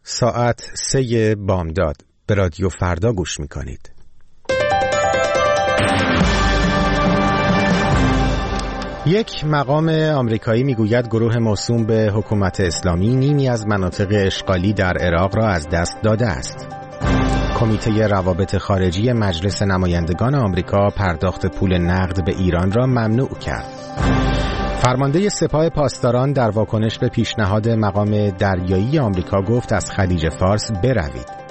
ساعت 3 بامداد به رادیو فردا گوش میکنید. یک مقام آمریکایی میگوید گروه موسوم به حکومت اسلامی نیمی از مناطق اشغالی در عراق را از دست داده است. کمیته روابط خارجی مجلس نمایندگان آمریکا پرداخت پول نقد به ایران را ممنوع کرد. فرمانده سپاه پاسداران در واکنش به پیشنهاد مقام دریایی آمریکا گفت از خلیج فارس بروید.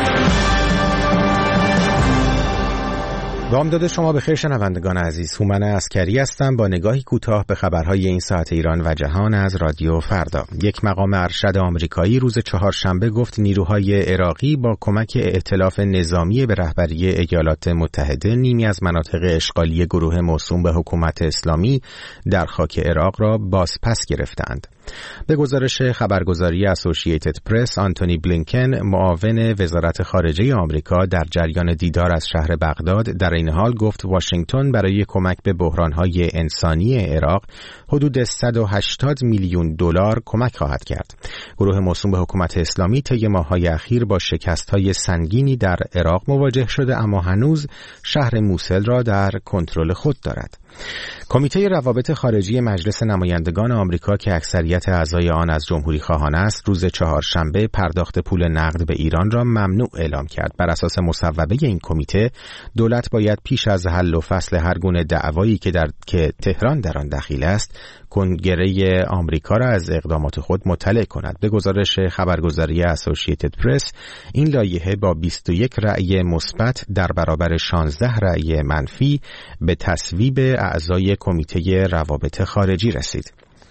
بامداد شما بخیر شنوندگان عزیز، هومن عسکری هستم با نگاهی کوتاه به خبرهای این ساعت ایران و جهان از رادیو فردا. یک مقام ارشد آمریکایی روز چهارشنبه گفت نیروهای عراقی با کمک ائتلاف نظامی به رهبری ایالات متحده نیمی از مناطق اشغالی گروه موسوم به حکومت اسلامی در خاک عراق را بازپس گرفتند. به گزارش خبرگزاری اسوسییتد پرس، آنتونی بلینکن معاون وزارت خارجه آمریکا در جریان دیدار از شهر بغداد در این حال گفت واشنگتن برای کمک به بحران‌های انسانی عراق حدود 180 میلیون دلار کمک خواهد کرد. گروه موسوم به حکومت اسلامی طی ماه‌های اخیر با شکست‌های سنگینی در عراق مواجه شده، اما هنوز شهر موصل را در کنترل خود دارد. کمیته روابط خارجی مجلس نمایندگان آمریکا که اکثریت اعضای آن از جمهوری خواهان است، روز چهارشنبه پرداخت پول نقد به ایران را ممنوع اعلام کرد. بر اساس مصوبه این کمیته، دولت باید پیش از حل و فصل هر گونه دعوایی که تهران در آن دخیل است، کنگره آمریکا را از اقدامات خود مطلع کند. به گزارش خبرگزاری اسوسییتد پرس، این لایحه با 21 رأی مثبت در برابر 16 رأی منفی به تصویب اعضای کمیته روابط خارجی رسید.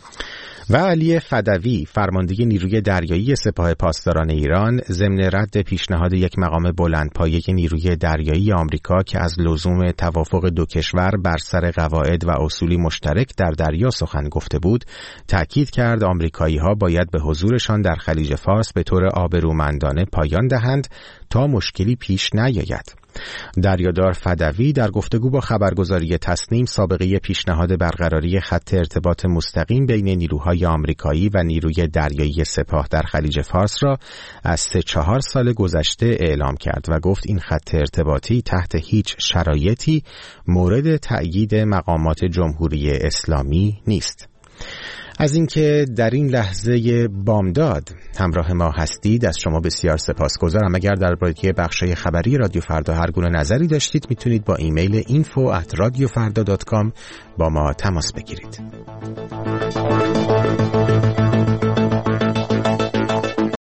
و علی فدوی، فرمانده نیروی دریایی سپاه پاسداران ایران، ضمن رد پیشنهاد یک مقام بلندپایه نیروی دریایی آمریکا که از لزوم توافق دو کشور بر سر قواعد و اصولی مشترک در دریا سخن گفته بود، تأکید کرد آمریکایی‌ها باید به حضورشان در خلیج فارس به طور آبرومندانه پایان دهند تا مشکلی پیش نیاید. دریادار فدوی در گفتگو با خبرگزاری تسنیم سابقه پیشنهاد برقراری خط ارتباط مستقیم بین نیروهای آمریکایی و نیروی دریایی سپاه در خلیج فارس را از 3-4 سال گذشته اعلام کرد و گفت این خط ارتباطی تحت هیچ شرایطی مورد تأیید مقامات جمهوری اسلامی نیست. از اینکه در این لحظه بامداد همراه ما هستید از شما بسیار سپاسگزارم. اگر درباره بخشای خبری رادیو فردا هر گونه نظری داشتید میتونید با ایمیل info@radiofarda.com با ما تماس بگیرید.